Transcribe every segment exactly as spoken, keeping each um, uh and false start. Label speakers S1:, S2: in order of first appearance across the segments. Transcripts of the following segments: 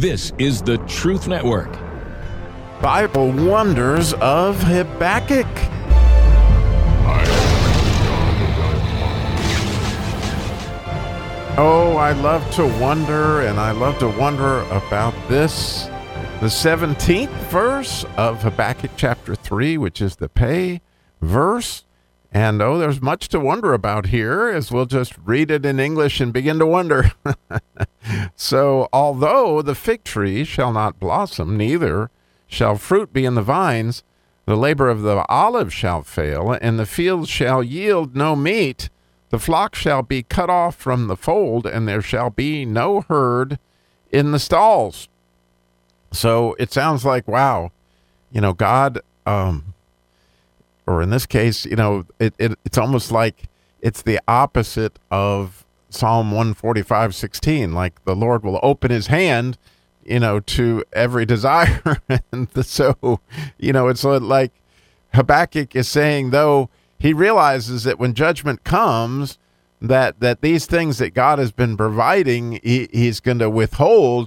S1: This is the Truth Network.
S2: Bible Wonders of Habakkuk. Oh, I love to wonder, and I love to wonder about this. The seventeenth verse of Habakkuk chapter three, which is the pay verse. And oh, there's much to wonder about here, as we'll just read it in English and begin to wonder. So, although the fig tree shall not blossom, neither shall fruit be in the vines, the labor of the olive shall fail, and the fields shall yield no meat. The flock shall be cut off from the fold, and there shall be no herd in the stalls. So it sounds like, wow, you know, God, um, or in this case, you know, it, it it's almost like it's the opposite of Psalm one forty-five sixteen, like the Lord will open his hand, you know, to every desire. And so, you know, it's like Habakkuk is saying, though, he realizes that when judgment comes, that that these things that God has been providing, he, he's going to withhold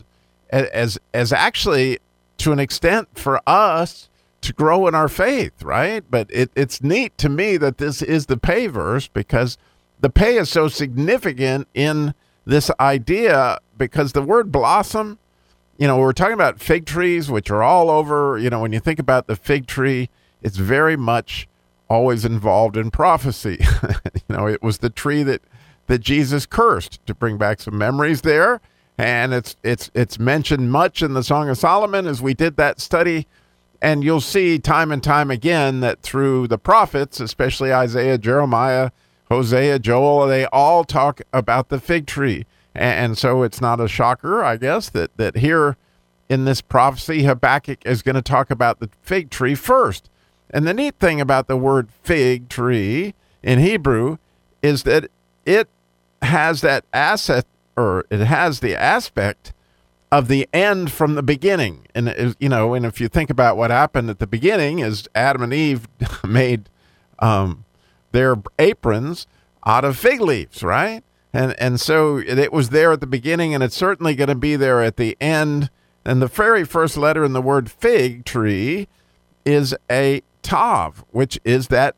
S2: as as actually, to an extent, for us to grow in our faith, right? But it, it's neat to me that this is the pay verse, because the pay is so significant in this idea, because the word blossom, you know, we're talking about fig trees, which are all over, you know, when you think about the fig tree, it's very much always involved in prophecy. You know, it was the tree that, that Jesus cursed, to bring back some memories there. And it's it's it's mentioned much in the Song of Solomon as we did that study. And you'll see time and time again that through the prophets, especially Isaiah, Jeremiah, Hosea, Joel, they all talk about the fig tree. And so it's not a shocker, I guess, that, that here in this prophecy, Habakkuk is going to talk about the fig tree first. And the neat thing about the word fig tree in Hebrew is that it has that asset, or it has the aspect of the end from the beginning. And, it, you know, and if you think about what happened at the beginning, is Adam and Eve made um, their aprons out of fig leaves, right? And and so it was there at the beginning, and it's certainly going to be there at the end. And the very first letter in the word fig tree is a tav, which is that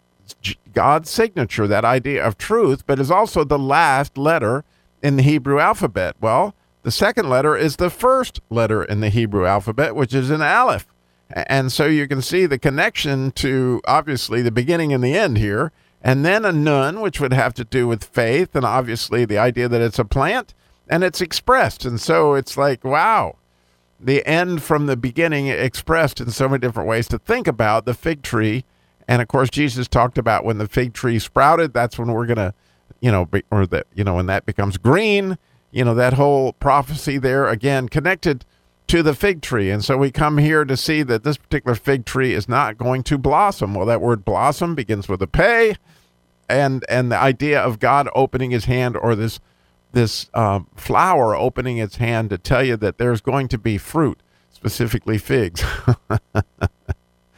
S2: God's signature, that idea of truth, but is also the last letter in the Hebrew alphabet. Well, the second letter is the first letter in the Hebrew alphabet, which is an aleph. And so you can see the connection to, obviously, the beginning and the end here. And then a nun, which would have to do with faith, and obviously the idea that it's a plant, and it's expressed. And so it's like, wow, the end from the beginning expressed in so many different ways to think about the fig tree. And, of course, Jesus talked about when the fig tree sprouted, that's when we're going to, you know, be, or that, you know, when that becomes green, you know, that whole prophecy there, again, connected to the fig tree. And so we come here to see that this particular fig tree is not going to blossom. Well, that word blossom begins with a pay, and and the idea of God opening his hand, or this this um, flower opening its hand to tell you that there's going to be fruit, specifically figs.